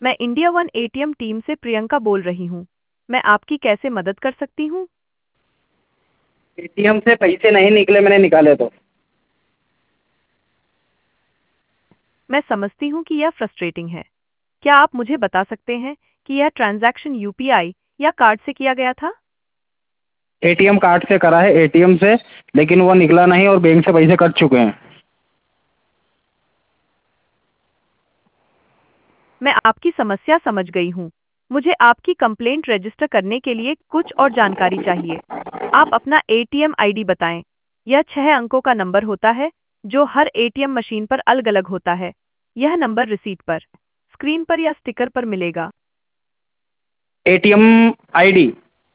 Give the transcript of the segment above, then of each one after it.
मैं India one ATM team से प्रियंका बोल रही हूँ। मैं आपकी कैसे मदद कर सकती हूँ? एटीएम से पैसे नहीं निकले, मैंने निकाले तो। मैं समझती हूँ कि यह फ्रस्ट्रेटिंग है। क्या आप मुझे बता सकते हैं कि यह ट्रांजैक्शन यूपीआई या कार्ड से किया गया था? एटीएम कार्ड से करा है, एटीएम से, लेकिन वो निकला नहीं और बैंक से पैसे कट चुके हैं। मैं आपकी समस्या समझ गई हूँ। मुझे आपकी कंप्लेंट रजिस्टर करने के लिए कुछ और जानकारी चाहिए। आप अपना एटीएम आईडी बताएं। यह 6 अंकों का नंबर होता है जो हर एटीएम मशीन पर अलग-अलग होता है। यह नंबर रिसीट पर, स्क्रीन पर या स्टिकर पर मिलेगा। एटीएम आईडी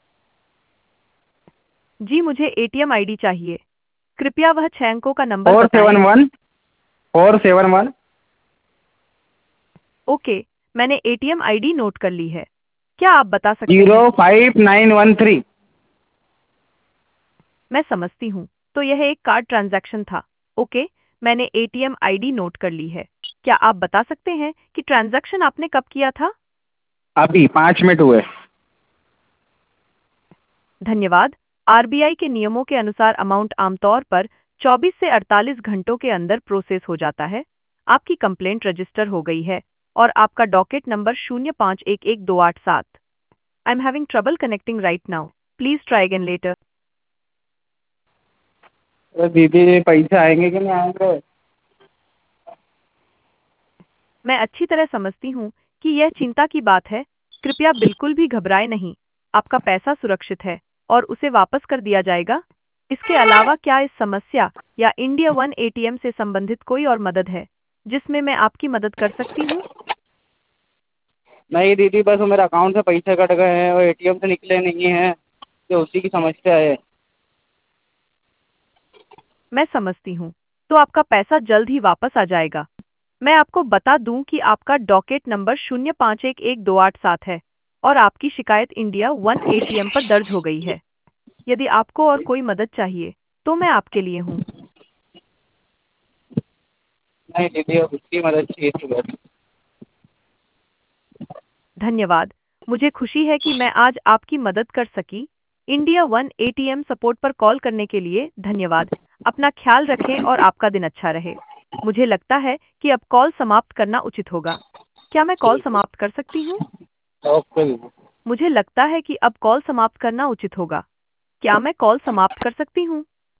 जी, मुझे एटीएम आईडी चाहिए। कृपया वह 6 अंकों का नंबर फोर बताएं। सेवन वन 471 ओके, मैंने एटीएम आईडी नोट कर ली है। क्या आप बता सकते हैं? 05913। मैं समझती हूँ। तो यह एक कार्ड ट्रांजैक्शन था। ओके, मैंने एटीएम आईडी नोट कर ली है। क्या आप बता सकते हैं कि ट्रांजैक्शन आपने कब किया था? अभी 5 मिनट हुए। धन्यवाद। आरबीआई के नियमों के अनुसार अमाउंट आमतौर पर 24 से 48 घंटों के अंदर प्रोसेस हो जाता है। आपकी कंप्लेंट रजिस्टर हो गई है और आपका docket number 0511287। I am having trouble connecting right now. Please try again later. अरे दीदी, पैसे आएंगे कि नहीं आएंगे? मैं अच्छी तरह समझती हूँ कि यह चिंता की बात है। कृपया बिल्कुल भी घबराएं नहीं। आपका पैसा सुरक्षित है और उसे वापस कर दिया जाएगा। इसके अलावा क्या इस समस्या या इंडिया वन एटीएम से संबंधित कोई और मदद है जिसमें मैं आपकी मदद कर सकती हूँ? नहीं दीदी, बस वो मेरे अकाउंट से पैसे कट गए हैं और एटीएम से निकले नहीं हैं, तो उसी की समस्या है। मैं समझती हूँ। तो आपका पैसा जल्द ही वापस आ जाएगा। मैं आपको बता दूं कि आपका डॉकेट नंबर 0511287 है और आपकी शिकायत इंडिया वन एटीएम पर दर्ज हो गई है। यदि आपको और कोई मदद चाहिए तो मैं आपके लिए हूँ। नहीं दीदी, अब उसकी मदद चाहिए थी बस। धन्यवाद। मुझे खुशी है कि मैं आज आपकी मदद कर सकी। इंडिया वन एटीएम सपोर्ट पर कॉल करने के लिए धन्यवाद। अपना ख्याल रखें और आपका दिन अच्छा रहे। मुझे लगता है कि अब कॉल समाप्त करना उचित होगा। क्या मैं कॉल समाप्त कर सकती हूँ? ओके दीदी। मुझे लगता है कि अब कॉल समाप्त करना उचित होगा। क्या मैं कॉल समाप्त कर सकती हूँ?